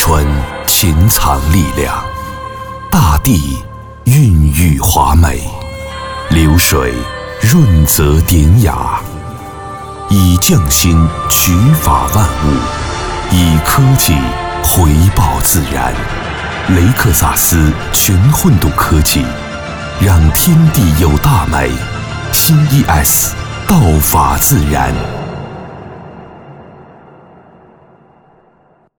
春潜藏力量，大地孕育华美，流水润泽典雅，以匠心取法万物，以科技回报自然。雷克萨斯全混动科技，让天地有大美。新ES，道法自然。